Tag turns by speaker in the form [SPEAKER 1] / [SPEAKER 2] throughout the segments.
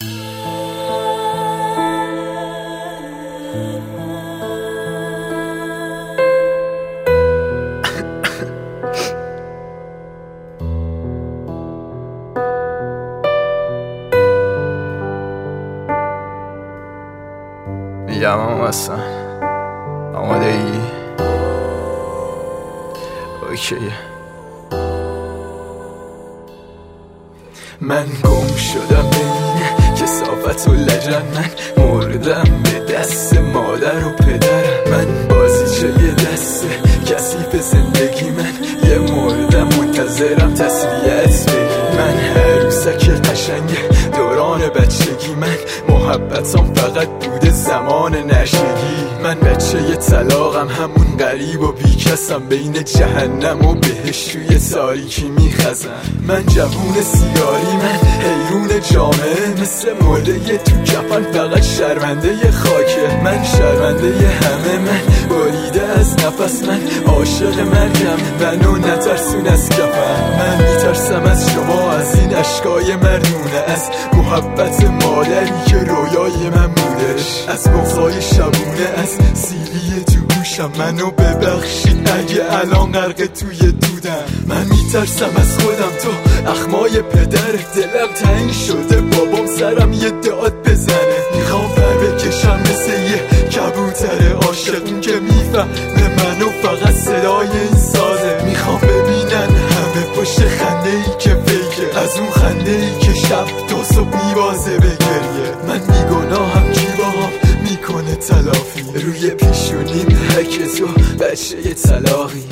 [SPEAKER 1] میگم اصلا آماده ای؟ اوکی. من گم شدم بین کثافت و لجن، من مردم به دست مادر و پدرم، من بازیچه دست کثیف زندگی، من یه مردم منتظرم تسلیت بگی، من عروسک قشنگ دوران بچگی، من محبتام فقط بوده زمان نشگی، من بچه طلاقم، همون غریب و بیکسم بین جهنم و بهشوی تاریکی میخزم، من جوون سیگاری، من حیرون جامعه، مثل مرده تو کفن فقط شرمنده خاکه، من شرمنده همه، من بریده از نفس، من عاشق مرگم، منو نترسون از کفن، من میترسم از شما، از این اشکای مردونه، از محبت مادری که رویای من بودش، از بغضای شبونه، از سیلی تو گوشم، منو ببخشید اگه الان غرق توی دودم، من میترسم از خودم، تو اخمای پدرت، دلم تنگ شده بابام سرم یه داد بزنه، میخوام پر بکشم مثل یه کبوتر عاشق، اون که میفهمه منو فقط صدای این سازه، میخوام ببینن همه پشت خنده ای که فیکه، از اون خنده ای که شب تا صبح میبازه به گریه، من بیگناهم کی باهام میکنه تلافی، روی پیشونیم حک تو بچه طلاقی.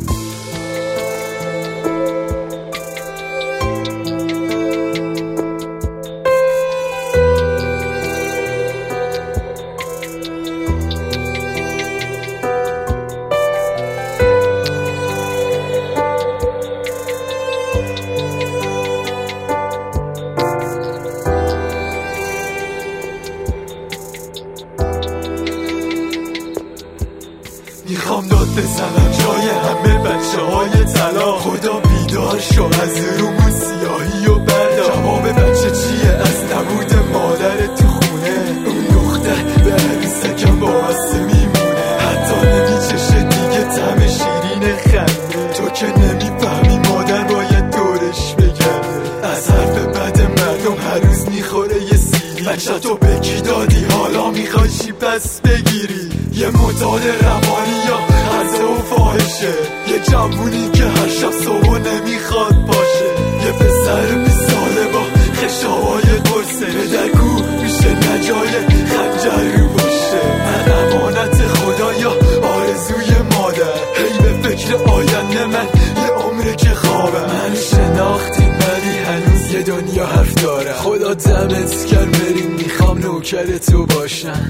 [SPEAKER 2] میخوام داد بزنم جای همه بچه های طلاق، خدا بیدار شو از رومون سیاهی و بردار، جواب بچه چیه از نبود مادر تو خونه، اون دختر به عروسکم واسه میمونه، حتی نمیچشه دیگه طعم شیرین خنده، تو که نمیفهمی مادر باید دورش بگرده، از حرف بد مردم هر روز میخوره یه سیلی، بچه تو به کی دادی حالا میخوای چی پس بگیری، یه معتاد روانی یا عرضه و فاحشه، یه جوونی که هر شب صبح نمیخواد باشه، یه پسر 20 ساله با خشابای قرصه، پدر کو میشه نجای خنجر رو باشه، من امانت خدا یا آرزوی مادر، هی به فکر آینده من یه عمره که خوابم، من شناختیم ولی هنوز یه دنیا حرف دارم، خدا دمت کرد بریم، میخوام نوکر تو باشم.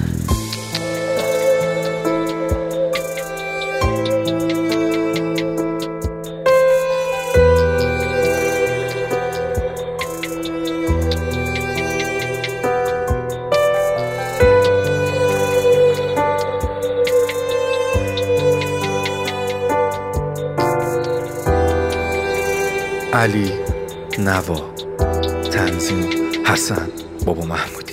[SPEAKER 3] علی نوا، تنظیم حسن بابا محمود.